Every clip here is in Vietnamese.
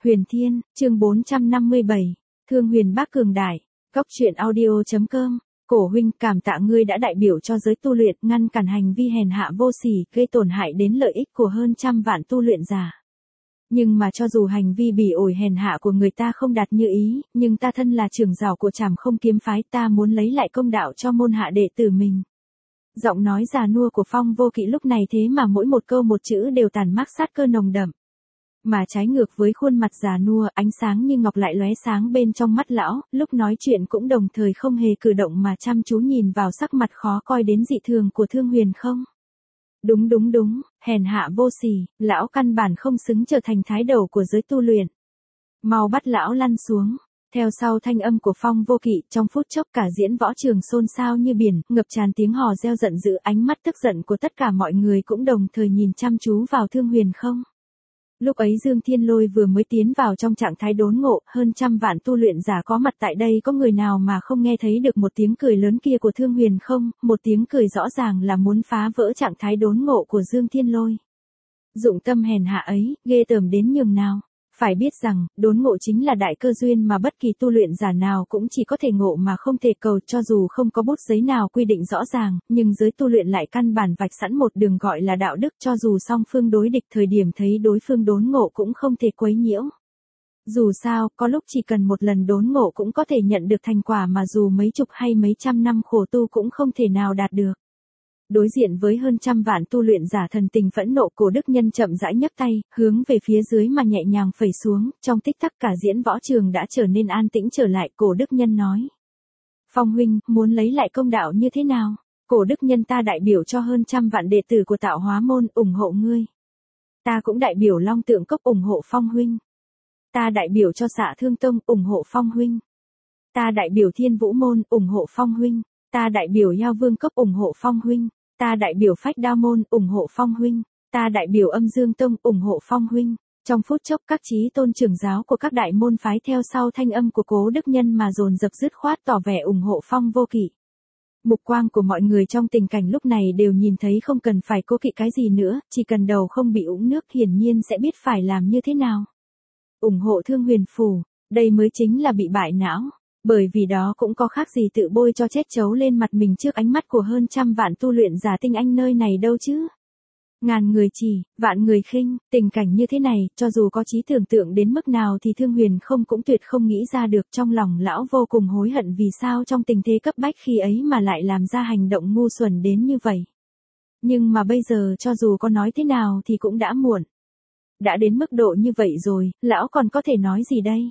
Huyền Thiên, chương 457, Thương Huyền Bác cường đại, Cóc truyện audio.com. Cổ huynh, cảm tạ ngươi đã đại biểu cho giới tu luyện, ngăn cản hành vi hèn hạ vô sỉ, gây tổn hại đến lợi ích của hơn trăm vạn tu luyện giả. Nhưng mà cho dù hành vi bỉ ổi hèn hạ của người ta không đạt như ý, nhưng ta thân là trưởng giáo của Trảm Không Kiếm phái, ta muốn lấy lại công đạo cho môn hạ đệ tử mình. Giọng nói già nua của Phong Vô Kỵ lúc này thế mà mỗi một câu một chữ đều tàn mác sát cơ nồng đậm. Mà trái ngược với khuôn mặt già nua, ánh sáng như ngọc lại lóe sáng bên trong mắt lão, lúc nói chuyện cũng đồng thời không hề cử động mà chăm chú nhìn vào sắc mặt khó coi đến dị thường của Thương Huyền không. Đúng, hèn hạ vô sỉ, lão căn bản không xứng trở thành thái đầu của giới tu luyện. Mau bắt lão lăn xuống. Theo sau thanh âm của Phong Vô Kỵ, trong phút chốc cả diễn võ trường xôn xao như biển, ngập tràn tiếng hò reo giận dữ, ánh mắt tức giận của tất cả mọi người cũng đồng thời nhìn chăm chú vào Thương Huyền không. Lúc ấy Dương Thiên Lôi vừa mới tiến vào trong trạng thái đốn ngộ, hơn trăm vạn tu luyện giả có mặt tại đây, có người nào mà không nghe thấy được một tiếng cười lớn kia của Thương Huyền không, một tiếng cười rõ ràng là muốn phá vỡ trạng thái đốn ngộ của Dương Thiên Lôi. Dụng tâm hèn hạ ấy, ghê tởm đến nhường nào. Phải biết rằng, đốn ngộ chính là đại cơ duyên mà bất kỳ tu luyện giả nào cũng chỉ có thể ngộ mà không thể cầu, cho dù không có bút giấy nào quy định rõ ràng, nhưng giới tu luyện lại căn bản vạch sẵn một đường gọi là đạo đức, cho dù song phương đối địch thời điểm thấy đối phương đốn ngộ cũng không thể quấy nhiễu. Dù sao, có lúc chỉ cần một lần đốn ngộ cũng có thể nhận được thành quả mà dù mấy chục hay mấy trăm năm khổ tu cũng không thể nào đạt được. Đối diện với hơn trăm vạn tu luyện giả thần tình phẫn nộ, Cổ Đức Nhân chậm rãi nhấc tay, hướng về phía dưới mà nhẹ nhàng phẩy xuống, trong tích tắc cả diễn võ trường đã trở nên an tĩnh trở lại. Cổ Đức Nhân nói: Phong huynh, muốn lấy lại công đạo như thế nào? Cổ Đức Nhân, ta đại biểu cho hơn trăm vạn đệ tử của Tạo Hóa môn ủng hộ ngươi. Ta cũng đại biểu Long Tượng Cốc ủng hộ Phong huynh. Ta đại biểu cho Xạ Thương Tông ủng hộ Phong huynh. Ta đại biểu Thiên Vũ môn ủng hộ Phong huynh. Ta đại biểu Giao Vương Cốc ủng hộ Phong huynh. Ta đại biểu Phách Đao môn ủng hộ Phong huynh. Ta đại biểu Âm Dương Tông ủng hộ Phong huynh. Trong phút chốc các chí tôn trưởng giáo của các đại môn phái theo sau thanh âm của Cố Đức Nhân mà dồn dập dứt khoát tỏ vẻ ủng hộ Phong Vô Kỵ. Mục quang của mọi người trong tình cảnh lúc này đều nhìn thấy không cần phải cố kỵ cái gì nữa, chỉ cần đầu không bị úng nước hiển nhiên sẽ biết phải làm như thế nào. Ủng hộ Thương Huyền phủ, đây mới chính là bị bại não. Bởi vì đó cũng có khác gì tự bôi cho chết chấu lên mặt mình trước ánh mắt của hơn trăm vạn tu luyện giả tinh anh nơi này đâu chứ. Ngàn người chỉ, vạn người khinh, tình cảnh như thế này, cho dù có trí tưởng tượng đến mức nào thì Thương Huyền không cũng tuyệt không nghĩ ra được. Trong lòng lão vô cùng hối hận vì sao trong tình thế cấp bách khi ấy mà lại làm ra hành động ngu xuẩn đến như vậy. Nhưng mà bây giờ cho dù có nói thế nào thì cũng đã muộn. Đã đến mức độ như vậy rồi, lão còn có thể nói gì đây?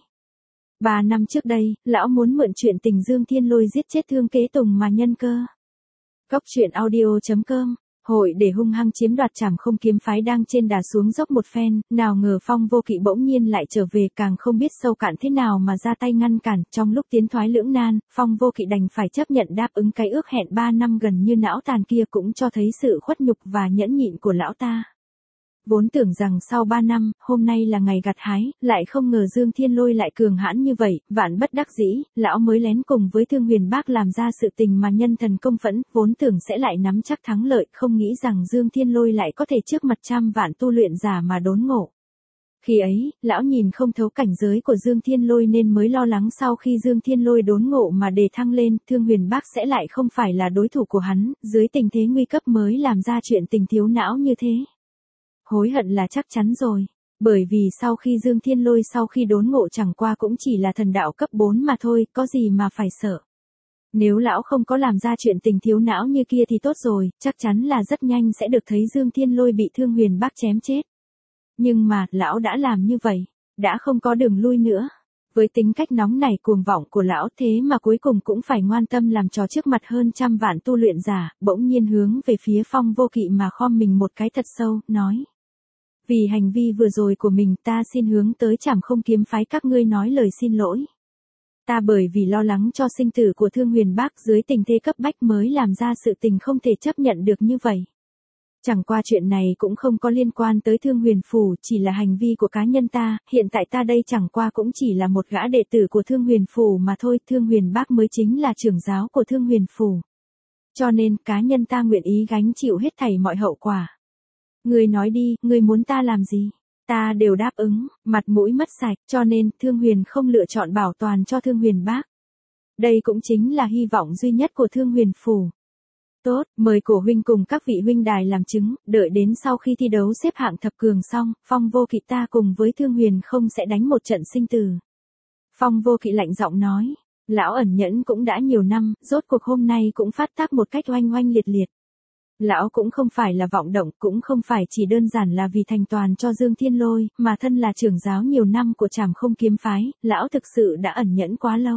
3 năm trước đây, lão muốn mượn chuyện tình Dương Thiên Lôi giết chết Thương Kế Tùng mà nhân cơ. Cóc truyện audio.com. Hội để hung hăng chiếm đoạt Trảm Không Kiếm phái đang trên đà xuống dốc một phen, nào ngờ Phong Vô Kỵ bỗng nhiên lại trở về, càng không biết sâu cạn thế nào mà ra tay ngăn cản. Trong lúc tiến thoái lưỡng nan, Phong Vô Kỵ đành phải chấp nhận đáp ứng cái ước hẹn 3 năm gần như não tàn kia, cũng cho thấy sự khuất nhục và nhẫn nhịn của lão ta. Vốn tưởng rằng sau 3 năm, hôm nay là ngày gặt hái, lại không ngờ Dương Thiên Lôi lại cường hãn như vậy, vạn bất đắc dĩ, lão mới lén cùng với Thương Huyền Bác làm ra sự tình mà nhân thần công phẫn, vốn tưởng sẽ lại nắm chắc thắng lợi, không nghĩ rằng Dương Thiên Lôi lại có thể trước mặt trăm vạn tu luyện giả mà đốn ngộ. Khi ấy, lão nhìn không thấu cảnh giới của Dương Thiên Lôi nên mới lo lắng sau khi Dương Thiên Lôi đốn ngộ mà đề thăng lên, Thương Huyền Bác sẽ lại không phải là đối thủ của hắn, dưới tình thế nguy cấp mới làm ra chuyện tình thiếu não như thế. Hối hận là chắc chắn rồi, bởi vì sau khi Dương Thiên Lôi sau khi đốn ngộ chẳng qua cũng chỉ là thần đạo cấp 4 mà thôi, có gì mà phải sợ. Nếu lão không có làm ra chuyện tình thiếu não như kia thì tốt rồi, chắc chắn là rất nhanh sẽ được thấy Dương Thiên Lôi bị Thương Huyền Bác chém chết. Nhưng mà, lão đã làm như vậy, đã không có đường lui nữa. Với tính cách nóng nảy cuồng vọng của lão thế mà cuối cùng cũng phải ngoan tâm làm trò trước mặt hơn trăm vạn tu luyện giả, bỗng nhiên hướng về phía Phong Vô Kỵ mà khom mình một cái thật sâu, nói. Vì hành vi vừa rồi của mình, ta xin hướng tới Trảm Không Kiếm phái các ngươi nói lời xin lỗi. Ta bởi vì lo lắng cho sinh tử của Thương Huyền Bác dưới tình thế cấp bách mới làm ra sự tình không thể chấp nhận được như vậy. Chẳng qua chuyện này cũng không có liên quan tới Thương Huyền phủ, chỉ là hành vi của cá nhân ta, hiện tại ta đây chẳng qua cũng chỉ là một gã đệ tử của Thương Huyền phủ mà thôi, Thương Huyền Bác mới chính là trưởng giáo của Thương Huyền phủ. Cho nên, cá nhân ta nguyện ý gánh chịu hết thảy mọi hậu quả. Ngươi nói đi, ngươi muốn ta làm gì? Ta đều đáp ứng, mặt mũi mất sạch, cho nên Thương Huyền không lựa chọn bảo toàn cho Thương Huyền bác. Đây cũng chính là hy vọng duy nhất của Thương Huyền phủ. Tốt, mời cổ huynh cùng các vị huynh đài làm chứng, đợi đến sau khi thi đấu xếp hạng thập cường xong, Phong Vô Kỵ ta cùng với Thương Huyền không sẽ đánh một trận sinh tử. Phong Vô Kỵ lạnh giọng nói, lão ẩn nhẫn cũng đã nhiều năm, rốt cuộc hôm nay cũng phát tác một cách oanh oanh liệt liệt. Lão cũng không phải là vọng động, cũng không phải chỉ đơn giản là vì thành toàn cho Dương Thiên Lôi, mà thân là trưởng giáo nhiều năm của Trảm Không kiếm phái, lão thực sự đã ẩn nhẫn quá lâu.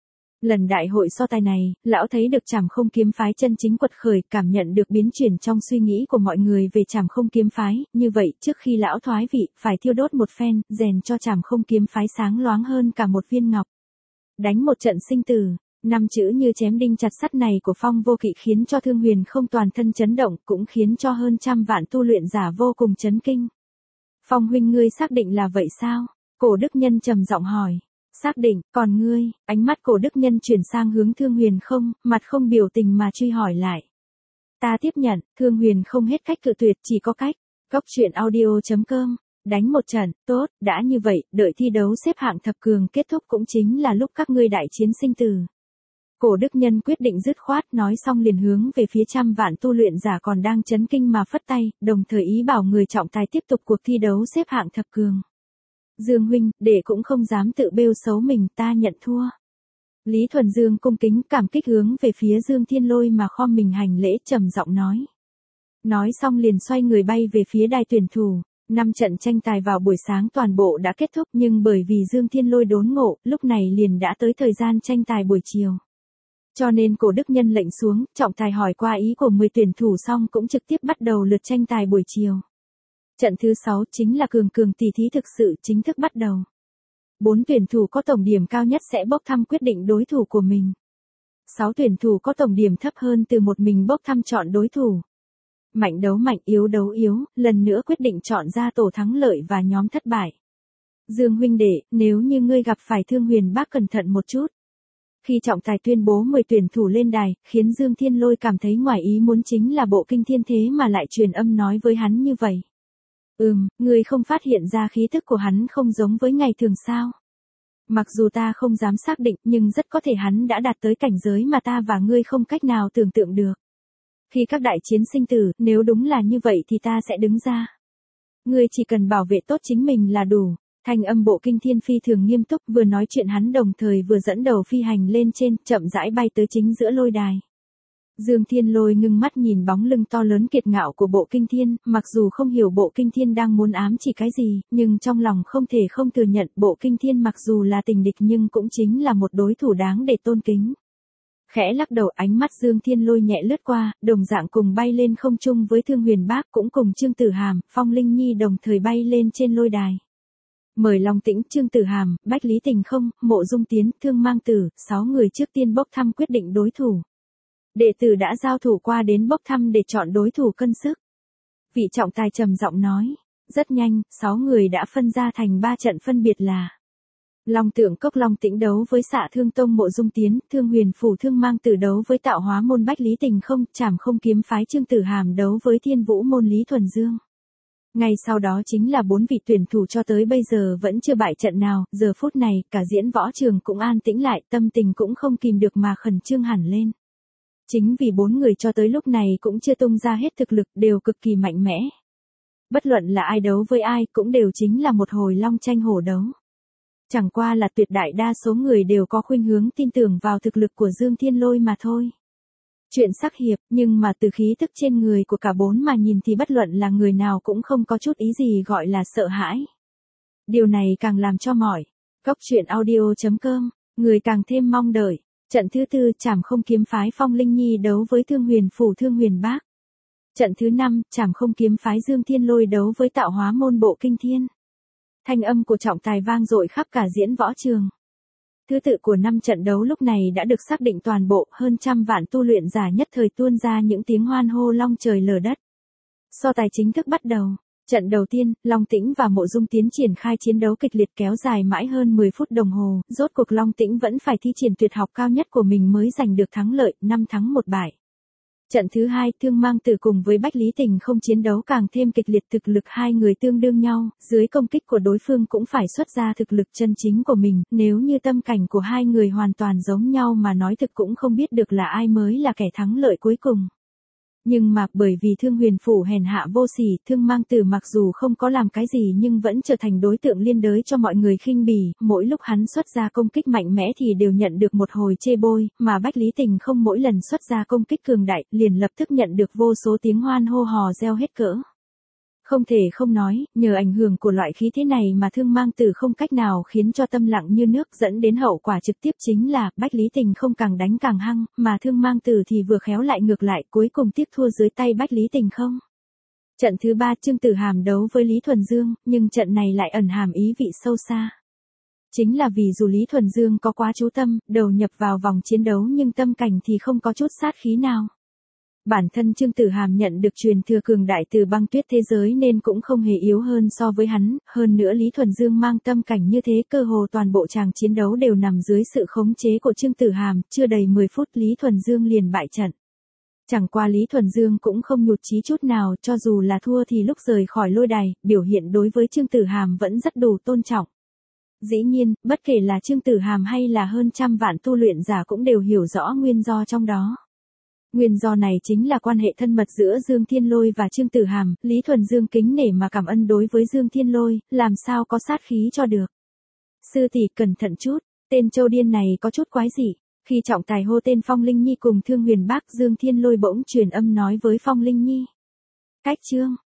Lần đại hội so tài này, lão thấy được Trảm Không kiếm phái chân chính quật khởi, cảm nhận được biến chuyển trong suy nghĩ của mọi người về Trảm Không kiếm phái, như vậy trước khi lão thoái vị, phải thiêu đốt một phen, rèn cho Trảm Không kiếm phái sáng loáng hơn cả một viên ngọc. Đánh một trận sinh tử, 5 chữ như chém đinh chặt sắt này của Phong Vô Kỵ khiến cho Thương Huyền không toàn thân chấn động, cũng khiến cho hơn trăm vạn tu luyện giả vô cùng chấn kinh. Phong huynh ngươi xác định là vậy sao? Cổ Đức Nhân trầm giọng hỏi. Xác định, còn ngươi? Ánh mắt Cổ Đức Nhân chuyển sang hướng Thương Huyền không, mặt không biểu tình mà truy hỏi lại. Ta tiếp nhận, Thương Huyền không hết cách cự tuyệt, chỉ có cách. Góc truyện audio.com. Đánh một trận, tốt, đã như vậy, đợi thi đấu xếp hạng thập cường kết thúc cũng chính là lúc các ngươi đại chiến sinh tử. Cổ Đức Nhân quyết định dứt khoát, nói xong liền hướng về phía trăm vạn tu luyện giả còn đang chấn kinh mà phất tay, đồng thời ý bảo người trọng tài tiếp tục cuộc thi đấu xếp hạng thập cường. Dương huynh, đệ cũng không dám tự bêu xấu mình, ta nhận thua. Lý Thuần Dương cung kính cảm kích hướng về phía Dương Thiên Lôi mà khom mình hành lễ, trầm giọng nói. Nói xong liền xoay người bay về phía đài tuyển thủ. 5 trận tranh tài vào buổi sáng toàn bộ đã kết thúc, nhưng bởi vì Dương Thiên Lôi đốn ngộ, lúc này liền đã tới thời gian tranh tài buổi chiều. Cho nên Cổ Đức Nhân lệnh xuống, trọng tài hỏi qua ý của 10 tuyển thủ xong cũng trực tiếp bắt đầu lượt tranh tài buổi chiều. Trận thứ 6 chính là cường tỷ thí thực sự chính thức bắt đầu. 4 tuyển thủ có tổng điểm cao nhất sẽ bốc thăm quyết định đối thủ của mình. 6 tuyển thủ có tổng điểm thấp hơn từ một mình bốc thăm chọn đối thủ. Mạnh đấu mạnh, yếu đấu yếu, lần nữa quyết định chọn ra tổ thắng lợi và nhóm thất bại. Dương huynh đệ, nếu như ngươi gặp phải Thương Huyền bác cẩn thận một chút. Khi trọng tài tuyên bố 10 tuyển thủ lên đài, khiến Dương Thiên Lôi cảm thấy ngoài ý muốn chính là Bộ Kinh Thiên thế mà lại truyền âm nói với hắn như vậy. Ngươi không phát hiện ra khí tức của hắn không giống với ngày thường sao? Mặc dù ta không dám xác định nhưng rất có thể hắn đã đạt tới cảnh giới mà ta và ngươi không cách nào tưởng tượng được. Khi các đại chiến sinh tử, nếu đúng là như vậy thì ta sẽ đứng ra. Ngươi chỉ cần bảo vệ tốt chính mình là đủ. Thanh âm Bộ Kinh Thiên phi thường nghiêm túc, vừa nói chuyện hắn đồng thời vừa dẫn đầu phi hành lên trên, chậm rãi bay tới chính giữa lôi đài. Dương Thiên Lôi ngưng mắt nhìn bóng lưng to lớn kiệt ngạo của Bộ Kinh Thiên, mặc dù không hiểu Bộ Kinh Thiên đang muốn ám chỉ cái gì, nhưng trong lòng không thể không thừa nhận Bộ Kinh Thiên mặc dù là tình địch nhưng cũng chính là một đối thủ đáng để tôn kính. Khẽ lắc đầu, ánh mắt Dương Thiên Lôi nhẹ lướt qua, đồng dạng cùng bay lên không trung với Thương Huyền bác, cũng cùng Trương Tử Hàm, Phong Linh Nhi đồng thời bay lên trên lôi đài. Mời Long Tĩnh, Trương Tử Hàm, Bách Lý Tình Không, Mộ Dung Tiến, Thương Mang Tử, 6 người trước tiên bốc thăm quyết định đối thủ. Đệ tử đã giao thủ qua đến bốc thăm để chọn đối thủ cân sức. Vị trọng tài trầm giọng nói, rất nhanh, 6 người đã phân ra thành 3 trận phân biệt là Long Tượng Cốc Long Tĩnh đấu với Xạ Thương Tông Mộ Dung Tiến, Thương Huyền Phủ Thương Mang Tử đấu với Tạo Hóa môn Bách Lý Tình Không, Trảm Không kiếm phái Trương Tử Hàm đấu với Thiên Vũ môn Lý Thuần Dương. Ngay sau đó chính là 4 vị tuyển thủ cho tới bây giờ vẫn chưa bại trận nào, giờ phút này, cả diễn võ trường cũng an tĩnh lại, tâm tình cũng không kìm được mà khẩn trương hẳn lên. Chính vì 4 người cho tới lúc này cũng chưa tung ra hết thực lực, đều cực kỳ mạnh mẽ. Bất luận là ai đấu với ai cũng đều chính là một hồi long tranh hổ đấu. Chẳng qua là tuyệt đại đa số người đều có khuynh hướng tin tưởng vào thực lực của Dương Thiên Lôi mà thôi. Chuyện sắc hiệp, nhưng mà từ khí tức trên người của cả 4 mà nhìn thì bất luận là người nào cũng không có chút ý gì gọi là sợ hãi. Điều này càng làm cho mỏi. Góc truyện audio.com, người càng thêm mong đợi. Trận thứ 4, Trảm Không kiếm phái Phong Linh Nhi đấu với Thương Huyền Phủ Thương Huyền bác. Trận thứ 5, Trảm Không kiếm phái Dương Thiên Lôi đấu với Tạo Hóa môn Bộ Kinh Thiên. Thanh âm của trọng tài vang dội khắp cả diễn võ trường. Thứ tự của 5 trận đấu lúc này đã được xác định toàn bộ, hơn trăm vạn tu luyện giả nhất thời tuôn ra những tiếng hoan hô long trời lở đất. So tài chính thức bắt đầu. Trận đầu tiên, Long Tĩnh và Mộ Dung Tiến triển khai chiến đấu kịch liệt kéo dài mãi hơn 10 phút đồng hồ, rốt cuộc Long Tĩnh vẫn phải thi triển tuyệt học cao nhất của mình mới giành được thắng lợi, 5 thắng 1 bại. Trận thứ hai, Thương Mang Tử cùng với Bách Lý Tình không chiến đấu càng thêm kịch liệt, thực lực hai người tương đương nhau, dưới công kích của đối phương cũng phải xuất ra thực lực chân chính của mình, nếu như tâm cảnh của hai người hoàn toàn giống nhau mà nói thực cũng không biết được là ai mới là kẻ thắng lợi cuối cùng. Nhưng mà bởi vì Thương Huyền Phủ hèn hạ vô sỉ, Thương Mang Tử mặc dù không có làm cái gì nhưng vẫn trở thành đối tượng liên đới cho mọi người khinh bỉ, mỗi lúc hắn xuất ra công kích mạnh mẽ thì đều nhận được một hồi chê bôi, mà Bách Lý Tình không mỗi lần xuất ra công kích cường đại, liền lập tức nhận được vô số tiếng hoan hô hò reo hết cỡ. Không thể không nói, nhờ ảnh hưởng của loại khí thế này mà Thương Mang Tử không cách nào khiến cho tâm lặng như nước, dẫn đến hậu quả trực tiếp chính là Bách Lý Tình không càng đánh càng hăng, mà Thương Mang Tử thì vừa khéo lại ngược lại, cuối cùng tiếc thua dưới tay Bách Lý Tình không. Trận thứ 3, Trương Tử Hàm đấu với Lý Thuần Dương, nhưng trận này lại ẩn hàm ý vị sâu xa. Chính là vì dù Lý Thuần Dương có quá chú tâm, đầu nhập vào vòng chiến đấu nhưng tâm cảnh thì không có chút sát khí nào. Bản thân Trương Tử Hàm nhận được truyền thừa cường đại từ băng tuyết thế giới nên cũng không hề yếu hơn so với hắn, hơn nữa Lý Thuần Dương mang tâm cảnh như thế, cơ hồ toàn bộ tràng chiến đấu đều nằm dưới sự khống chế của Trương Tử Hàm, chưa đầy 10 phút Lý Thuần Dương liền bại trận. Chẳng qua Lý Thuần Dương cũng không nhụt chí chút nào, cho dù là thua thì lúc rời khỏi lôi đài, biểu hiện đối với Trương Tử Hàm vẫn rất đủ tôn trọng. Dĩ nhiên, bất kể là Trương Tử Hàm hay là hơn trăm vạn tu luyện giả cũng đều hiểu rõ nguyên do trong đó. Nguyên do này chính là quan hệ thân mật giữa Dương Thiên Lôi và Trương Tử Hàm, Lý Thuần Dương kính nể mà cảm ơn đối với Dương Thiên Lôi, làm sao có sát khí cho được. Sư tỷ cẩn thận chút, tên châu điên này có chút quái dị. Khi trọng tài hô tên Phong Linh Nhi cùng Thương Huyền Bác, Dương Thiên Lôi bỗng truyền âm nói với Phong Linh Nhi. Cách chương.